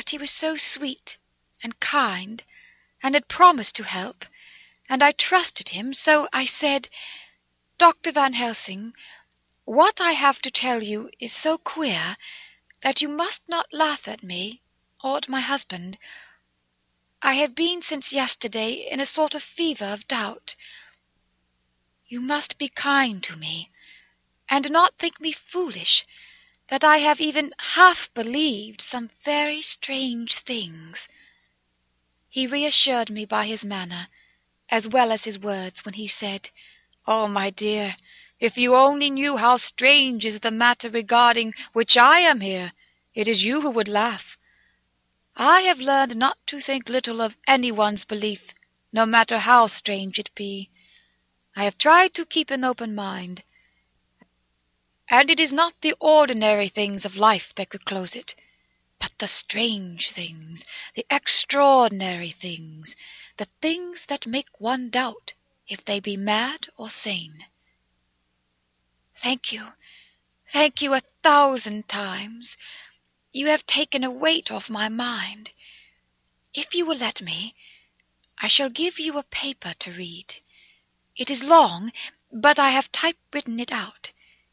But he was so sweet and kind, and had promised to help, and I trusted him, so I said, Dr. Van Helsing, what I have to tell you is so queer that you must not laugh at me or at my husband. I have been since yesterday in a sort of fever of doubt. You must be kind to me, and not think me foolish, that I have even half believed some very strange things. He reassured me by his manner, as well as his words, when he said, "Oh, my dear, if you only knew how strange is the matter regarding which I am here, it is you who would laugh. I have learned not to think little of any one's belief, no matter how strange it be. I have tried to keep an open mind, and it is not the ordinary things of life that could close it, but the strange things, the extraordinary things, the things that make one doubt if they be mad or sane. Thank you 1,000 times. You have taken a weight off my mind. If you will let me, I shall give you a paper to read. It is long, but I have typewritten it out.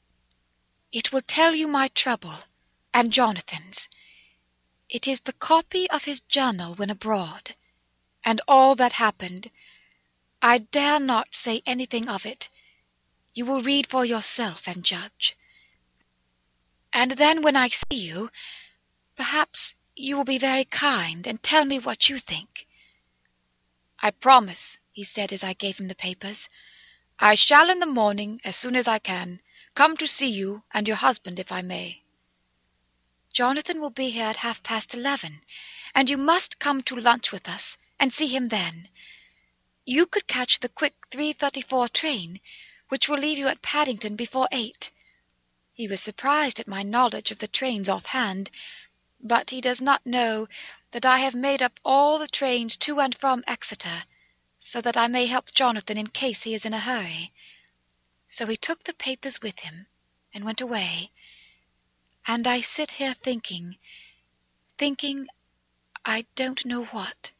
It will tell you my trouble, and Jonathan's. It is the copy of his journal when abroad, and all that happened. I dare not say anything of it. You will read for yourself and judge. And then when I see you, perhaps you will be very kind and tell me what you think." "I promise," he said as I gave him the papers. "I shall in the morning, as soon as I can, come to see you and your husband if I may." "Jonathan will be here at 11:30, and you must come to lunch with us and see him then. You could catch the quick 3:34 train, which will leave you at Paddington before 8. He was surprised at my knowledge of the trains offhand, but he does not know that I have made up all the trains to and from Exeter, so that I may help Jonathan in case he is in a hurry. So he took the papers with him and went away, and I sit here thinking I don't know what."